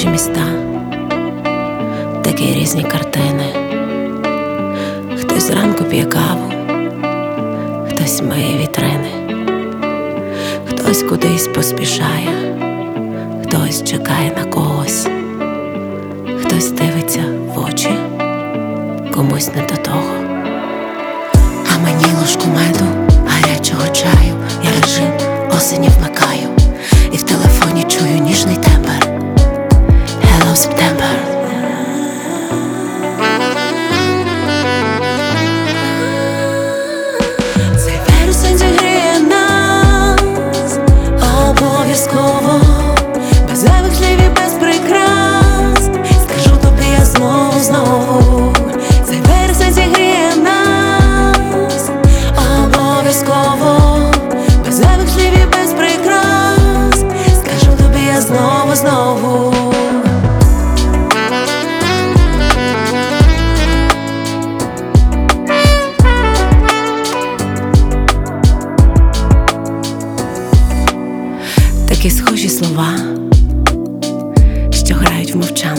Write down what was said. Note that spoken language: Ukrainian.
схожі міста, такі різні картини. Хтось зранку п'є каву, хтось миє вітрини, хтось кудись поспішає, хтось чекає на когось, хтось дивиться в очі, комусь не до того. А мені ложку меду, гарячого чаю, я режим осені вмикаю, і в телефоні чую ніжний тембр. Hello, September. Цей вересень зігріє нас обов'язково, без зайвих слів і без прикрас. Скажу тобі я знову. Цей вересень зігріє нас обов'язково, без зайвих слів і без прикрас. Скажу тобі я знову. Такі схожі слова, що грають в мовчанку.